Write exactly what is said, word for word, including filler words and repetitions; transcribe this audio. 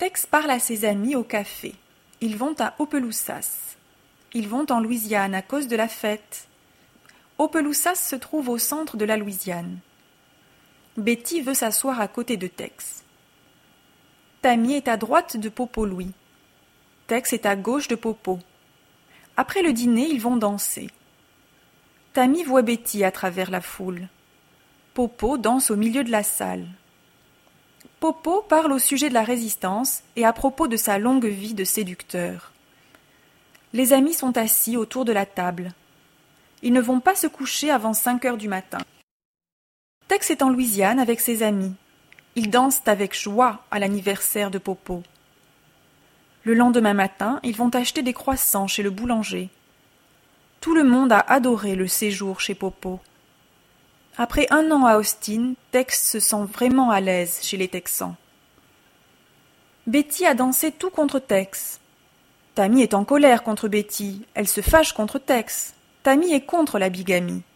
Tex parle à ses amis au café. Ils vont à Opelousas. Ils vont en Louisiane à cause de la fête. Opelousas se trouve au centre de la Louisiane. Betty veut s'asseoir à côté de Tex. Tammy est à droite de Popo Louis. Tex est à gauche de Popo. Après le dîner, ils vont danser. Tammy voit Betty à travers la foule. Popo danse au milieu de la salle. Popo parle au sujet de la résistance et à propos de sa longue vie de séducteur. Les amis sont assis autour de la table. Ils ne vont pas se coucher avant cinq heures du matin. Tex est en Louisiane avec ses amis. Ils dansent avec joie à l'anniversaire de Popo. Le lendemain matin, ils vont acheter des croissants chez le boulanger. Tout le monde a adoré le séjour chez Popo. Après un an à Austin, Tex se sent vraiment à l'aise chez les Texans. Betty a dansé tout contre Tex. Tammy est en colère contre Betty. Elle se fâche contre Tex. Tammy est contre la bigamie.